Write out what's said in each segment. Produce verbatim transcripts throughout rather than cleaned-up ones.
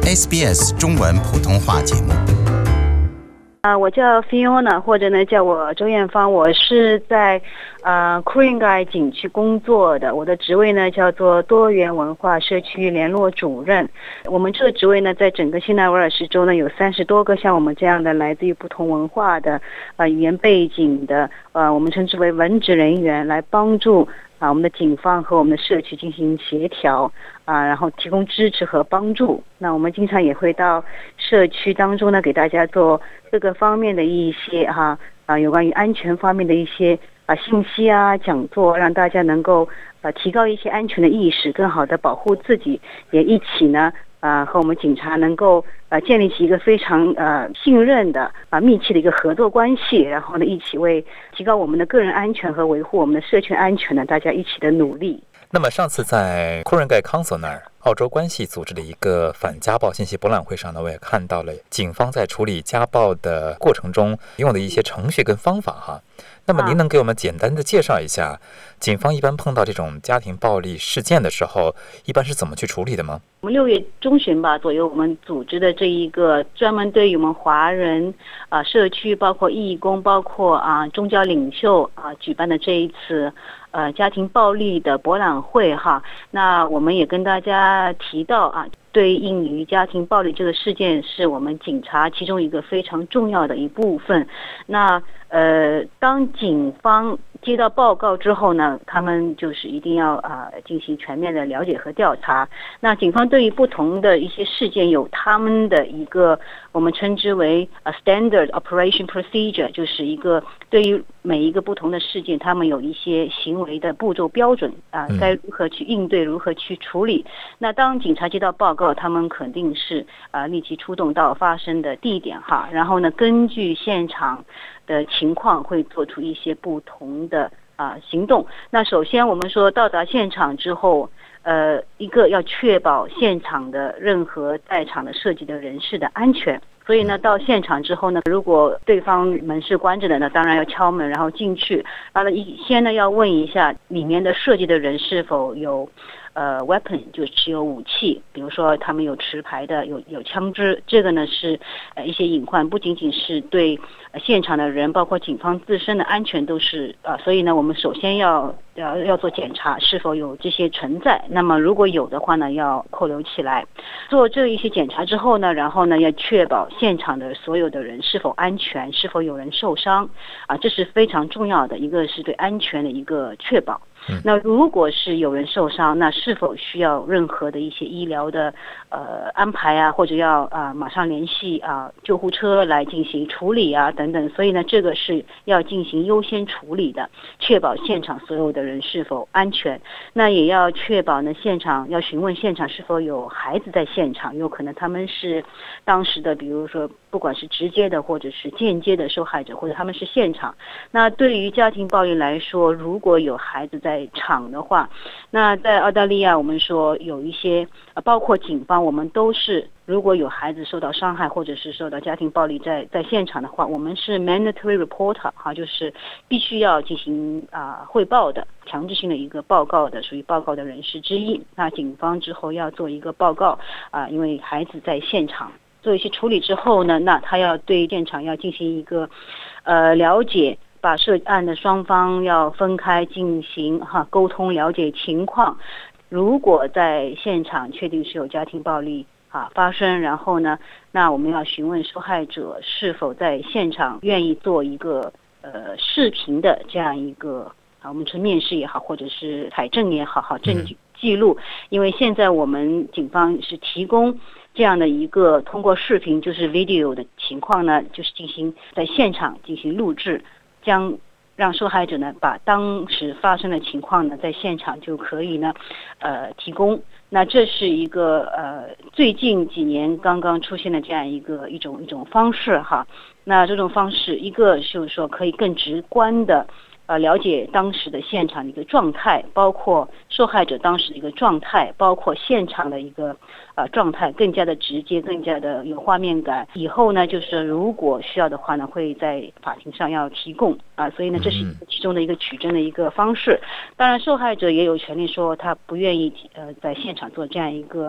S B S 中文普通话节目。 啊、呃，我叫 Fiona， 或者呢叫我周艳芳，我是在呃 Ku-ring-gai 景区工作的，我的职位呢叫做多元文化社区联络主任。我们这个职位呢，在整个新南威尔士州呢，有三十多个像我们这样的来自于不同文化的呃语言背景的呃，我们称之为文职人员，来帮助啊，我们的警方和我们的社区进行协调啊，然后提供支持和帮助。那我们经常也会到社区当中呢，给大家做各个方面的一些哈啊，有关于安全方面的一些啊信息啊讲座，让大家能够呃提高一些安全的意识，更好的保护自己，也一起呢啊和我们警察能够呃建立起一个非常呃信任的啊密切的一个合作关系，然后呢一起为提高我们的个人安全和维护我们的社区安全呢，大家一起的努力。 那么上次在 Ku-ring-gai Council 那儿，澳洲关系组织的一个反家暴信息博览会上呢，我也看到了警方在处理家暴的过程中用的一些程序跟方法哈。那么您能给我们简单的介绍一下，警方一般碰到这种家庭暴力事件的时候，一般是怎么去处理的吗？ 我们六月中旬吧左右，我们组织的这一个专门对于我们华人啊、呃、社区，包括义工，包括啊、呃、宗教领袖啊、呃、举办的这一次呃家庭暴力的博览会哈。那我们也跟大家提到啊，对应于家庭暴力这个事件，是我们警察其中一个非常重要的一部分。那呃，当警方接到报告之后呢，他们就是一定要啊、呃、进行全面的了解和调查。那警方对于不同的一些事件有他们的一个我们称之为呃 standard operation procedure， 就是一个对于每一个不同的事件，他们有一些行为的步骤标准啊、呃，该如何去应对，如何去处理。那当警察接到报告，他们肯定是啊、呃、立即出动到发生的地点哈，然后呢，根据现场的情况会做出一些不同的啊、呃、行动。那首先我们说到达现场之后，呃，一个要确保现场的任何在场的涉及的人士的安全。所以呢，到现场之后呢，如果对方门是关着的呢，当然要敲门，然后进去。然后一先呢要问一下里面的涉及的人是否有呃 weapon， 就是持有武器，比如说他们有持牌的，有有枪支。这个呢是呃一些隐患，不仅仅是对、呃、现场的人，包括警方自身的安全都是呃，所以呢，我们首先要要要做检查是否有这些存在。那么如果有的话呢，要扣留起来。做这一些检查之后呢，然后呢要确保现场的所有的人是否安全，是否有人受伤啊，这是非常重要的，一个是对安全的一个确保。那如果是有人受伤，那是否需要任何的一些医疗的呃安排啊，或者要啊、呃、马上联系啊、呃、救护车来进行处理啊等等。所以呢，这个是要进行优先处理的，确保现场所有的人是否安全。那也要确保呢，现场要询问现场是否有孩子在现场，有可能他们是当时的，比如说不管是直接的或者是间接的受害者，或者他们是现场。那对于家庭暴力来说，如果有孩子在场的话，那在澳大利亚我们说有一些包括警方，我们都是如果有孩子受到伤害或者是受到家庭暴力在在现场的话，我们是 mandatory reporter 哈，就是必须要进行啊、呃、汇报的，强制性的一个报告的，属于报告的人士之一。那警方之后要做一个报告啊、呃，因为孩子在现场做一些处理之后呢，那他要对现场要进行一个呃了解。把涉案的双方要分开进行哈沟通，了解情况。如果在现场确定是有家庭暴力啊发生，然后呢，那我们要询问受害者是否在现场愿意做一个呃视频的这样一个啊，我们称面试也好，或者是采证也好，好证据记录。因为现在我们警方是提供这样的一个通过视频，就是 video 的情况呢，就是进行在现场进行录制。将让受害者呢把当时发生的情况呢在现场就可以呢呃提供。那这是一个呃最近几年刚刚出现的这样一个一种一种方式哈。那这种方式一个就是说可以更直观的呃了解当时的现场的一个状态，包括受害者当时的一个状态，包括现场的一个呃状态，更加的直接，更加的有画面感。以后呢，就是如果需要的话呢，会在法庭上要提供啊，所以呢，这是其中的一个取证的一个方式。当然，受害者也有权利说他不愿意呃在现场做这样一个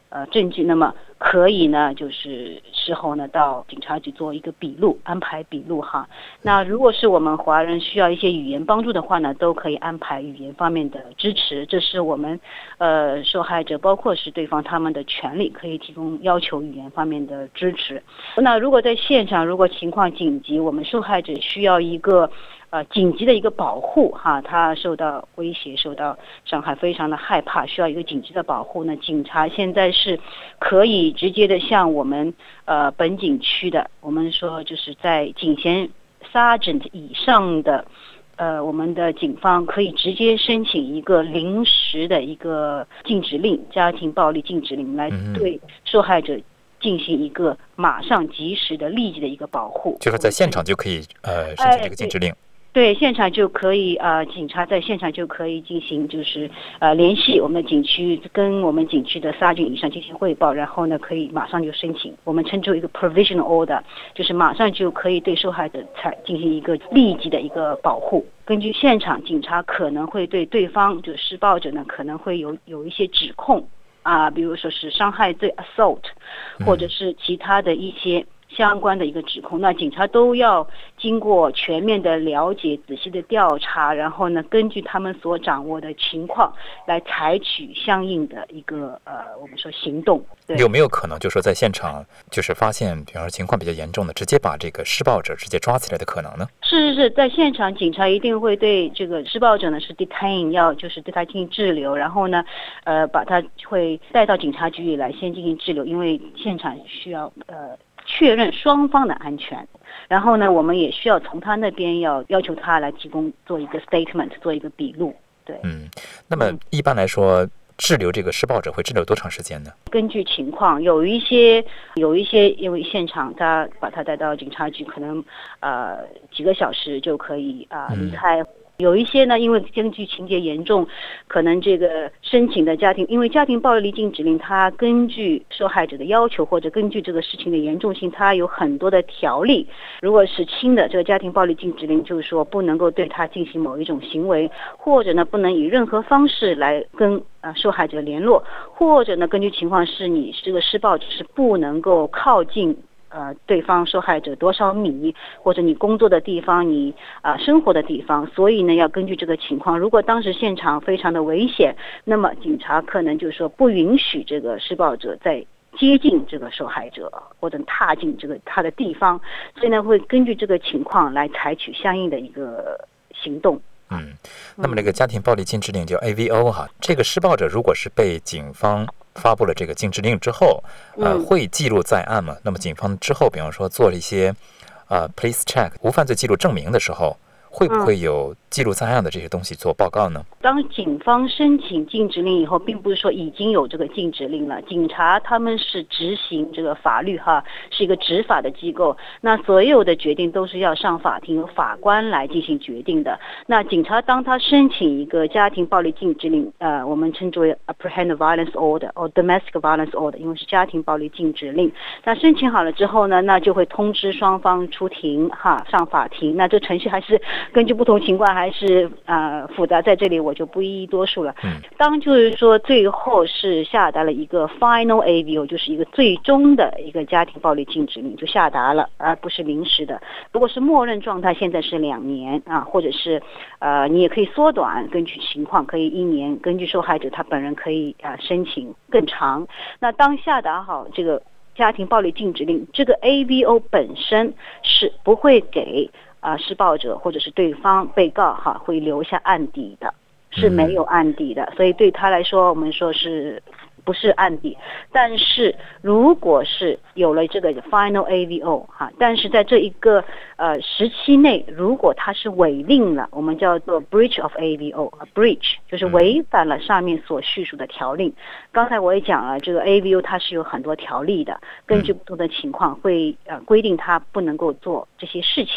呃证据，那么可以呢就是事后呢到警察局做一个笔录，安排笔录哈。那如果是我们华人需要一些语言帮助的话呢，都可以安排语言方面的支持，这是我们呃受害者包括是对方他们的权利，可以提供要求语言方面的支持。那如果在现场如果情况紧急，我们受害者需要一个呃，紧急的一个保护哈，他受到威胁、受到伤害，非常的害怕，需要一个紧急的保护呢。警察现在是可以直接的向我们呃本警区的，我们说就是在警衔 sergeant 以上的呃我们的警方可以直接申请一个临时的一个禁止令，家庭暴力禁止令，来对受害者进行一个马上及时的立即的一个保护， 就是在现场就可以呃申请这个禁止令。哎对，现场就可以呃，警察在现场就可以进行就是呃联系我们的景区，跟我们景区的 sergeant 以上进行汇报，然后呢可以马上就申请，我们称之为一个 provisional order， 就是马上就可以对受害者采进行一个立即的一个保护。根据现场，警察可能会对对方就是施暴者呢可能会有有一些指控啊，比如说是伤害罪 assault， 或者是其他的一些相关的一个指控，那警察都要经过全面的了解、仔细的调查，然后呢，根据他们所掌握的情况来采取相应的一个呃，我们说行动。 有没有可能，就是说在现场就是发现，比方说情况比较严重的，直接把这个施暴者直接抓起来的可能呢？ 是是是，在现场警察一定会对这个施暴者呢是 detain， 要就是对他进行滞留，然后呢，呃，把他会带到警察局里来先进行滞留，因为现场需要呃。确认双方的安全，然后呢，我们也需要从他那边要要求他来提供做一个 statement， 做一个笔录。对， 嗯，那么一般来说，滞留这个施暴者会滞留多长时间呢？ 根据情况，有一些有一些因为现场他把他带到警察局，可能呃几个小时就可以啊、呃、离开。嗯有一些呢，因为根据情节严重，可能这个申请的家庭，因为家庭暴力禁止令，它根据受害者的要求或者根据这个事情的严重性，它有很多的条例。如果是轻的这个家庭暴力禁止令，就是说不能够对他进行某一种行为，或者呢不能以任何方式来跟呃受害者联络，或者呢根据情况是你这个施暴者是不能够靠近。呃，对方受害者多少米，或者你工作的地方，你啊、呃、生活的地方，所以呢，要根据这个情况。如果当时现场非常的危险，那么警察可能就是说不允许这个施暴者在接近这个受害者，或者踏进这个他的地方，所以呢，会根据这个情况来采取相应的一个行动。 嗯，那么这个家庭暴力禁止令叫 A V O 哈，这个施暴者如果是被警方发布了这个禁止令之后，呃，会记录在案吗？那么警方之后，比方说做了一些呃 police check 无犯罪记录证明的时候，会不会有记录在案的这些东西做报告呢？ 当警方申请禁止令以后，并不是说已经有这个禁止令了，警察他们是执行这个法律哈，是一个执法的机构，那所有的决定都是要上法庭，由法官来进行决定的。那警察当他申请一个家庭暴力禁止令，呃，我们称之为 apprehend violence order 或 domestic violence order， 因为是家庭暴力禁止令。那申请好了之后呢，那就会通知双方出庭哈，上法庭。那这程序还是根据不同情况还是呃复杂，在这里我就不一一多数了。 嗯， 当就是说最后是下达了一个 final A V O， 就是一个最终的一个家庭暴力禁止令就下达了，而不是临时的。如果是默认状态，现在是两年啊，或者是呃你也可以缩短，根据情况可以一年，根据受害者他本人可以啊、呃、申请更长。那当下达好这个家庭暴力禁止令，这个 A V O 本身是不会给啊、呃，施暴者或者是对方被告哈，会留下案底的，是没有案底的，所以对他来说，我们说是不是案底。但是如果是有了这个 final A V O 哈，但是在这一个呃时期内，如果他是违令了，我们叫做 breach of A V O，breach 就是违反了上面所叙述的条令。刚才我也讲了，这个 A V O 它是有很多条例的，根据不同的情况会呃规定他不能够做这些事情。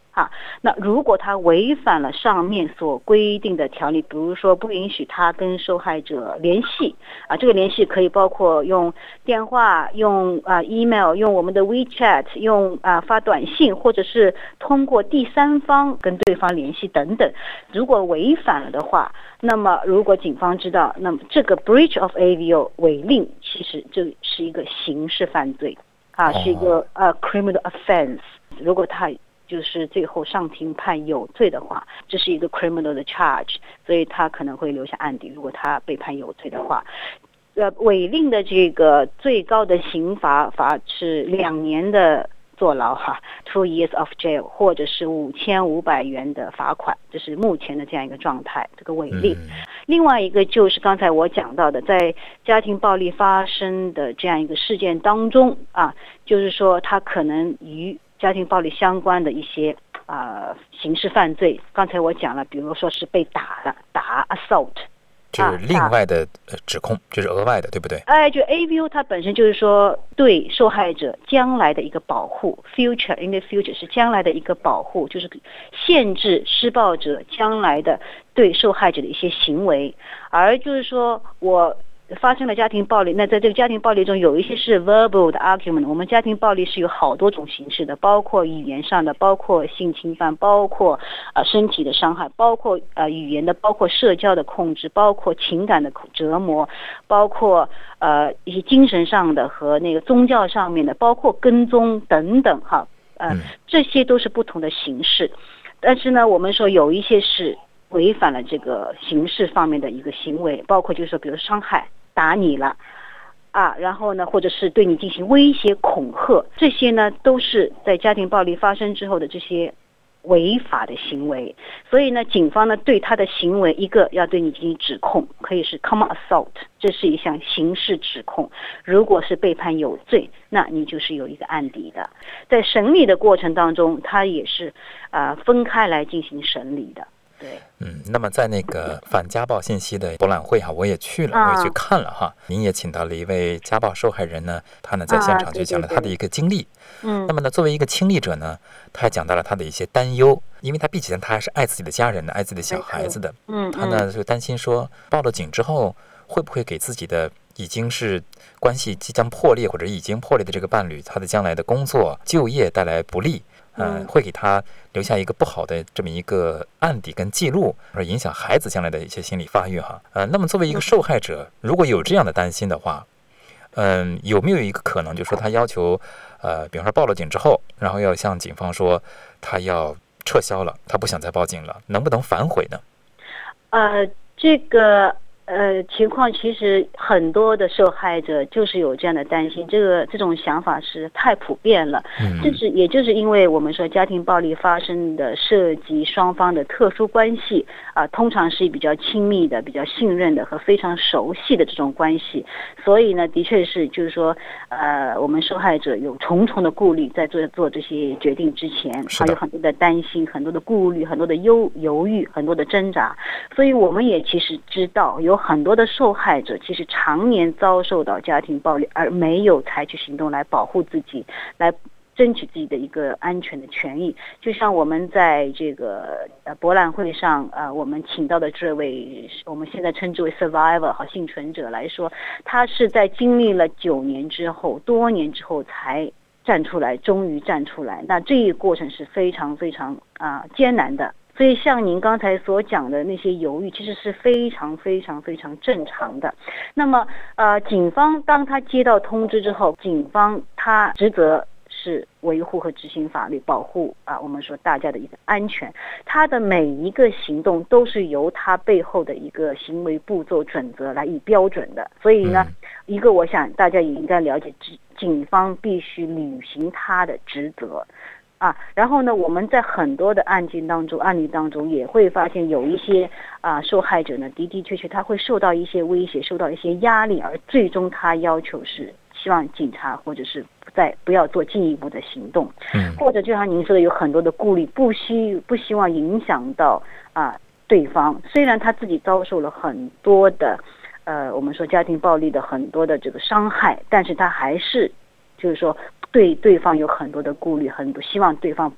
啊，那如果他违反了上面所规定的条例，比如说不允许他跟受害者联系啊，这个联系可以包括用电话、用啊 email、用我们的 WeChat、用啊发短信，或者是通过第三方跟对方联系等等。如果违反了的话，那么如果警方知道，那么这个 breach of A V O 违令其实就是一个刑事犯罪啊，是一个呃 criminal offense。如果他就是最后上庭判有罪的话，这是一个 criminal 的 charge， 所以他可能会留下案底。如果他被判有罪的话，呃，违令的这个最高的刑罚罚是两年的坐牢哈 ，two years of jail， 或者是五千五百元的罚款，这是目前的这样一个状态。这个违令，嗯、另外一个就是刚才我讲到的，在家庭暴力发生的这样一个事件当中啊，就是说他可能与家庭暴力相关的一些啊、呃、刑事犯罪，刚才我讲了，比如说是被打的打 assault， 这是另外的指控，这是额外的，对不对？ 哎，就 A V O 它本身就是说对受害者将来的一个保护 ，future in the future 是将来的一个保护，就是限制施暴者将来的对受害者的一些行为，而就是说我发生了家庭暴力，那在这个家庭暴力中有一些是 verbal 的 argument， 我们家庭暴力是有好多种形式的，包括语言上的，包括性侵犯，包括呃身体的伤害，包括呃语言的，包括社交的控制，包括情感的折磨，包括呃一些精神上的和那个宗教上面的，包括跟踪等等哈，呃这些都是不同的形式，但是呢，我们说有一些是违反了这个刑事方面的一个行为，包括就是说比如伤害打你了啊，然后呢，或者是对你进行威胁恐吓，这些呢都是在家庭暴力发生之后的这些违法的行为。所以呢，警方呢对他的行为，一个要对你进行指控，可以是 common assault， 这是一项刑事指控。如果是被判有罪，那你就是有一个案底的。在审理的过程当中，他也是啊、呃、分开来进行审理的。对， 嗯，那么在那个反家暴信息的博览会哈，我也去了，我也去看了哈。您也请到了一位家暴受害人呢，他呢在现场就讲了他的一个经历。嗯，那么呢，作为一个亲历者呢，他还讲到了他的一些担忧，因为他毕竟他还是爱自己的家人的，爱自己的小孩子的。嗯，他呢就担心说，报了警之后会不会给自己的已经是关系即将破裂或者已经破裂的这个伴侣，他的将来的工作、就业带来不利。嗯，会给他留下一个不好的这么一个案底跟记录，而影响孩子将来的一些心理发育哈。呃，那么作为一个受害者，如果有这样的担心的话，嗯，有没有一个可能，就是说他要求，呃，比方说报了警之后，然后要向警方说他要撤销了，他不想再报警了，能不能反悔呢？ 呃，这个。呃，情况其实很多的受害者就是有这样的担心，这个这种想法是太普遍了。嗯，这是也就是因为我们说家庭暴力发生的涉及双方的特殊关系啊、呃，通常是比较亲密的、比较信任的和非常熟悉的这种关系，所以呢，的确是就是说，呃，我们受害者有重重的顾虑，在做做这些决定之前，还有很多的担心、很多的顾虑、很多的忧犹豫、很多的挣扎，所以我们也其实知道有很多的受害者其实常年遭受到家庭暴力，而没有采取行动来保护自己，来争取自己的一个安全的权益。就像我们在这个呃博览会上，呃，我们请到的这位我们现在称之为 survivor 好幸存者来说，他是在经历了九年之后，多年之后才站出来，终于站出来。那这一过程是非常非常啊、呃、艰难的。所以像您刚才所讲的那些犹豫，其实是非常非常非常正常的。那么，呃，警方当他接到通知之后，警方他职责是维护和执行法律，保护啊，我们说大家的一个安全。他的每一个行动都是由他背后的一个行为步骤准则来以标准的。所以呢，一个我想大家也应该了解，警方必须履行他的职责。啊，然后呢，我们在很多的案件当中、案例当中也会发现，有一些啊受害者呢，的的确确他会受到一些威胁，受到一些压力，而最终他要求是希望警察或者是不再不要做进一步的行动，嗯，或者就像您说的，有很多的顾虑，不希不希望影响到啊对方，虽然他自己遭受了很多的呃我们说家庭暴力的很多的这个伤害，但是他还是就是说。对对方有很多的顾虑，很多希望对方不要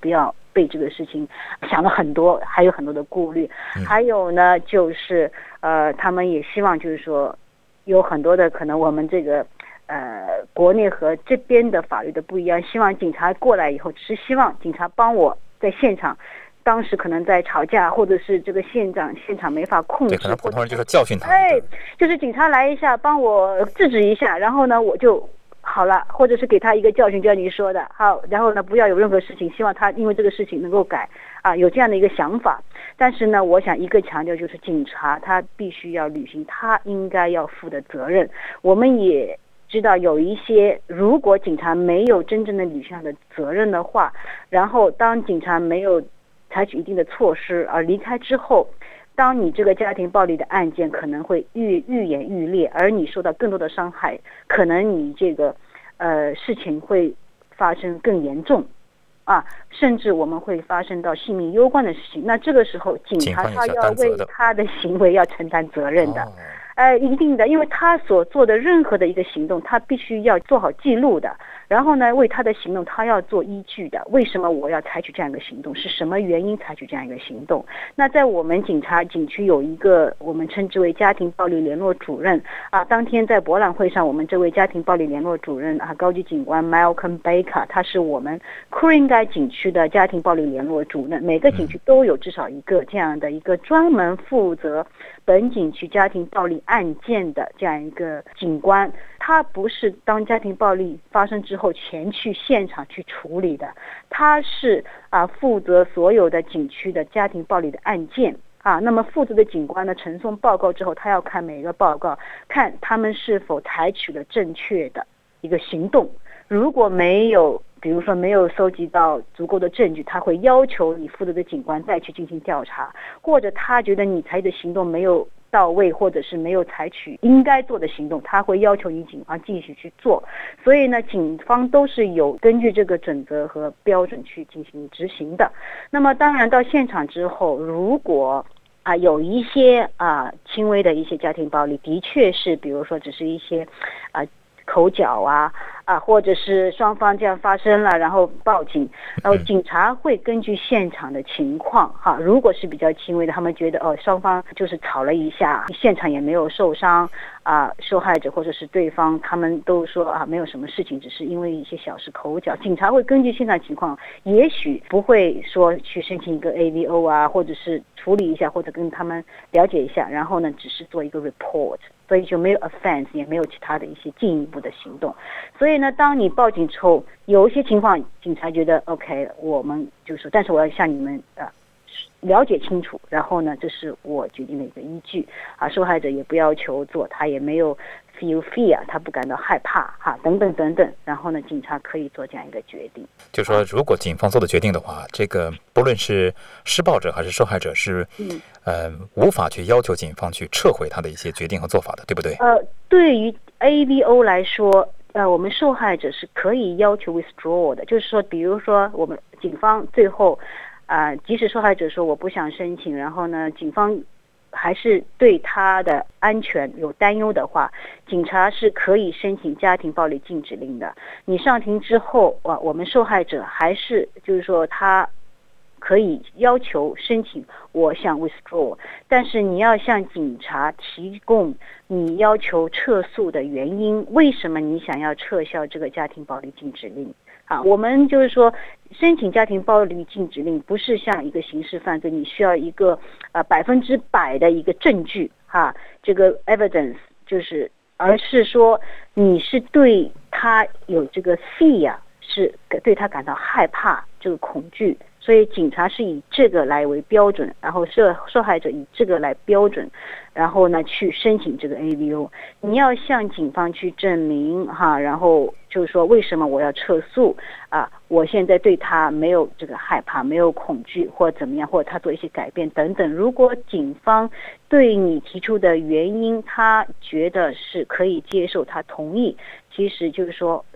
被这个事情想了很多，还有很多的顾虑。还有呢，就是呃，他们也希望就是说，有很多的可能我们这个呃国内和这边的法律的不一样，希望警察过来以后，只是希望警察帮我在现场。当时可能在吵架，或者是这个现场现场没法控制， 对，可能普通人就是教训他。 哎，就是警察来一下，帮我制止一下，然后呢我就好了，或者是给他一个教训，就像你说的，好，然后呢不要有任何事情，希望他因为这个事情能够改啊，有这样的一个想法。但是呢，我想一个强调就是，警察他必须要履行他应该要负的责任。我们也知道有一些，如果警察没有真正的履行的责任的话，然后当警察没有采取一定的措施而离开之后，当你这个家庭暴力的案件可能会愈愈演愈烈，而你受到更多的伤害，可能你这个呃事情会发生更严重啊，甚至我们会发生到性命攸关的事情。那这个时候，警察他要为他的行为要承担责任的。呃，一定的，因为他所做的任何的一个行动，他必须要做好记录的。然后呢，为他的行动，他要做依据的。为什么我要采取这样一个行动？是什么原因采取这样一个行动？那在我们警察警区有一个我们称之为家庭暴力联络主任啊。当天在博览会上，我们这位家庭暴力联络主任啊，高级警官 Malcolm Baker， 他是我们 Ku-ring-gai 警区的家庭暴力联络主任。每个警区都有至少一个这样的一个专门负责本警区家庭暴力案件的这样一个警官。他不是当家庭暴力发生之后前去现场去处理的，他是啊负责所有的警区的家庭暴力的案件啊。那么负责的警官呢，呈送报告之后，他要看每一个报告，看他们是否采取了正确的一个行动。如果没有，比如说没有搜集到足够的证据，他会要求你负责的警官再去进行调查，或者他觉得你采取的行动没有到位，或者是没有采取应该做的行动，他会要求你警方继续去做。所以呢，警方都是有根据这个准则和标准去进行执行的。那么当然到现场之后，如果啊有一些啊轻微的一些家庭暴力，的确是比如说只是一些啊口角啊啊，或者是双方这样发生了，然后报警，然后警察会根据现场的情况哈，如果是比较轻微的，他们觉得哦双方就是吵了一下，现场也没有受伤啊，受害者或者是对方他们都说啊没有什么事情，只是因为一些小事口角，警察会根据现场情况，也许不会说去申请一个 A V O 啊，或者是处理一下，或者跟他们了解一下，然后呢只是做一个 report， 所以就没有 offense， 也没有其他的一些进一步的行动。所以呢，当你报警之后，有一些情况警察觉得 OK， 我们就说，但是我要向你们呃了解清楚，然后呢，这是我决定的一个依据啊。受害者也不要求做，他也没有 feel fear， 他不感到害怕哈，等等等等。然后呢，警察可以做这样一个决定。 就说如果警方做的决定的话，这个不论是施暴者还是受害者是，嗯，呃，无法去要求警方去撤回他的一些决定和做法的，对不对？ 呃，对于 A V O 来说。呃，我们受害者是可以要求 withdraw 的，就是说，比如说我们警方最后，啊、呃，即使受害者说我不想申请，然后呢，警方还是对他的安全有担忧的话，警察是可以申请家庭暴力禁止令的。你上庭之后，哇，我们受害者还是就是说他可以要求申请我想 withdraw， 但是你要向警察提供你要求撤诉的原因，为什么你想要撤销这个家庭暴力禁止令啊？我们就是说申请家庭暴力禁止令不是像一个刑事犯罪，你需要一个呃百分之百的一个证据哈、啊，这个 evidence 就是，而是说你是对他有这个 fear， 是对他感到害怕这个恐惧。所以警察是以这个来为标准，然后受受害者以这个来标准，然后呢去申请这个 A V O。你要向警方去证明哈，然后就是说为什么我要撤诉啊？我现在对他没有这个害怕，没有恐惧或怎么样，或者他做一些改变等等。如果警方对你提出的原因，他觉得是可以接受，他同意，其实就是说是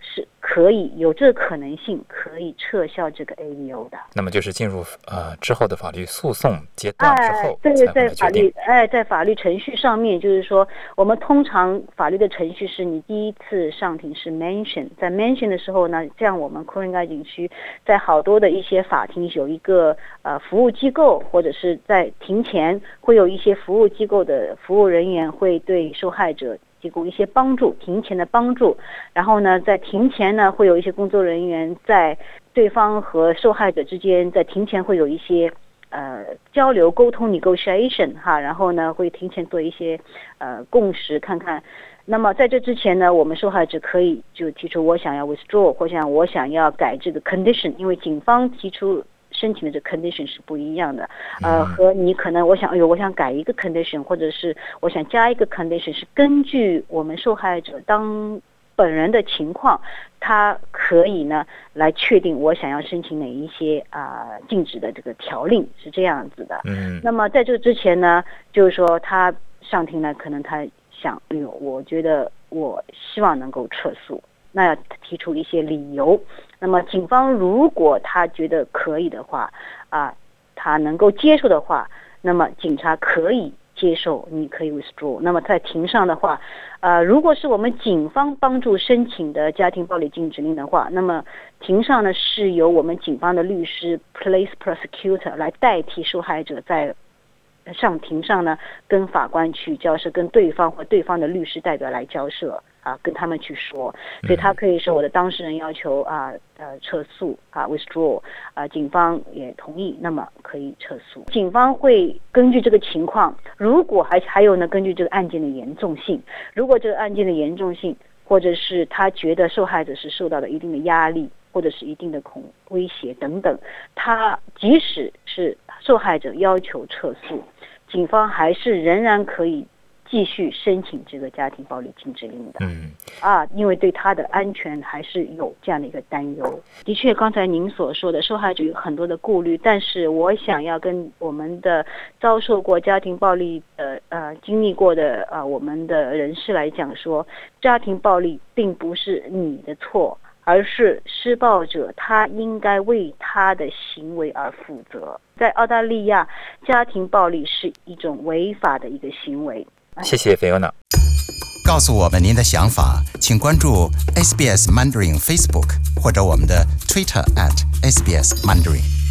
可以有这个可能性，可以撤销这个 A V O 的。 那么就是进入呃之后的法律诉讼阶段之后， 哎，对，在法律哎，在法律程序上面，就是说，我们通常法律的程序是你第一次上庭是 mention， 在 mention 的时候呢，像我们库伦盖景区在好多的一些法庭有一个呃服务机构，或者是在庭前会有一些服务机构的服务人员会对受害者提供一些帮助，庭前的帮助。然后呢，在庭前呢，会有一些工作人员在对方和受害者之间，在庭前会有一些呃交流沟通 negotiation 哈，然后呢会庭前做一些呃共识，看看。那么在这之前呢，我们受害者可以就提出我想要 withdraw， 或想我想要改这个 condition， 因为警方提出申请的这 condition 是不一样的，呃，和你可能我想，哎呦，我想改一个 condition， 或者是我想加一个 condition， 是根据我们受害者当本人的情况，他可以呢来确定我想要申请哪一些啊、呃、禁止的这个条令，是这样子的。嗯。那么在这之前呢，就是说他上庭呢，可能他想，哎呦，我觉得我希望能够撤诉。那要提出一些理由，那么警方如果他觉得可以的话，啊，他能够接受的话，那么警察可以接受，你可以 withdraw。那么在庭上的话，呃，如果是我们警方帮助申请的家庭暴力禁止令的话，那么庭上呢是由我们警方的律师 police prosecutor 来代替受害者在上庭上呢跟法官去交涉，跟对方或对方的律师代表来交涉。啊，跟他们去说，所以他可以说我的当事人要求啊呃撤诉啊 withdraw 啊，警方也同意，那么可以撤诉。警方会根据这个情况，如果还还有呢，根据这个案件的严重性，如果这个案件的严重性，或者是他觉得受害者是受到了一定的压力，或者是一定的恐威胁等等，他即使是受害者要求撤诉，警方还是仍然可以继续申请这个家庭暴力禁止令的。嗯，啊，因为对他的安全还是有这样的一个担忧。的确，刚才您所说的受害者有很多的顾虑，但是我想要跟我们的遭受过家庭暴力的呃经历过的呃我们的人士来讲说，家庭暴力并不是你的错，而是施暴者他应该为他的行为而负责。在澳大利亚，家庭暴力是一种违法的一个行为。 谢谢菲欧娜。 告诉我们您的想法，请关注 S B S Mandarin Facebook 或者我们的 Twitter at S B S Mandarin。